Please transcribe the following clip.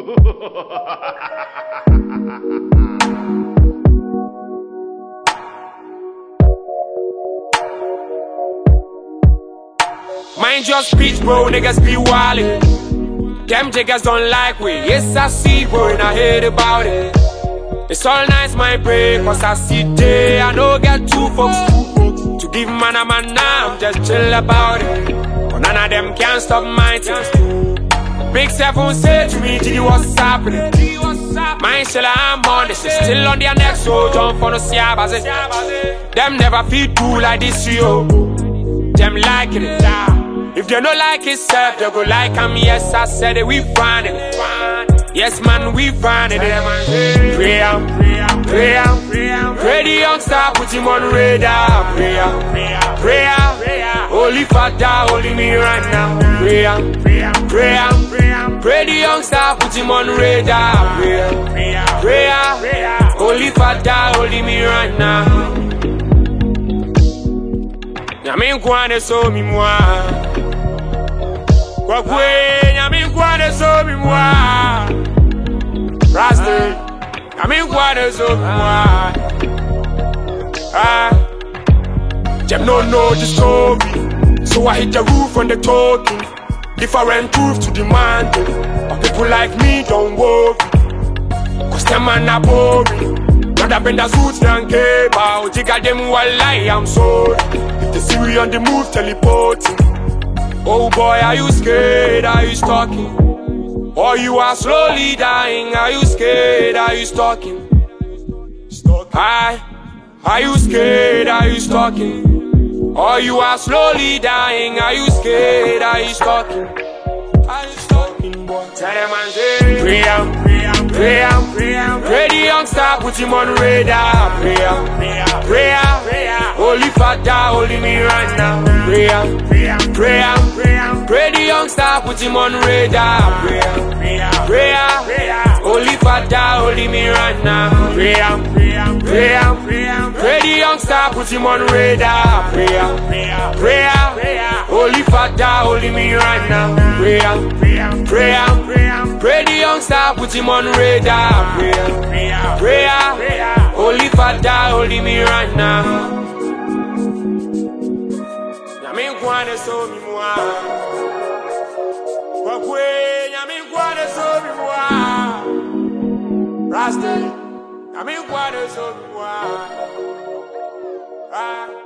Mind your speech, bro, niggas be wildin'. Them jiggers don't like we. Yes, I see, bro, and I heard about it. It's all nice, my break, cause I see day. I know get two folks to give man a man now. I'm just chill about it. But none of them can stop my thing. Big Seven say to me, G, what's happening? Mine shell, I'm on this, still on their neck, so jump for no siabaze. Them never feel do like this, yo. Them like it, if they don't like it, self, they go like I'm. Yes, I said it, we find it. Yes, man, we find it. Pray the youngster, put him on radar. Pray, Holy Father, holding me right now. Pray the youngster, put him on radar. Pray, Holy Father, holding me right now. Yamin kwane so mi mwa. Kwa kwe, yamin kwane so mi mwa. Rasta, yamin kwane so mi mwa. Them no know the story, so I hit the roof on the talking. Different proof to demand. But people like me don't worry, cause them man are boring. Rather bend the suits than care about. Jigga them while lie, I'm sorry. If they see we on the move, teleporting. Oh boy, are you scared? Are you stalking? Or you are slowly dying? Are you scared? Are you stalking? Hi, are you scared? Are you stalking? Or you are slowly dying? Are you scared? Are you stalking? Are you stalking, boy? Tell them and say, pray the youngster, put him on radar. Pray, Holy Father, holding me right now. Pray the youngster, put him on radar. Pray, Holy Father, holding me right now. Pray the youngster, put him on radar. Pray, Holy Father, holding me right now. Pray the youngster, put him on radar. Pray, Holy Father, holding me right now. Yamin kwane so mi mwa. Kwa kwe, yamin kwane so mi mwa. Rasta, yamin kwane so mi mwa.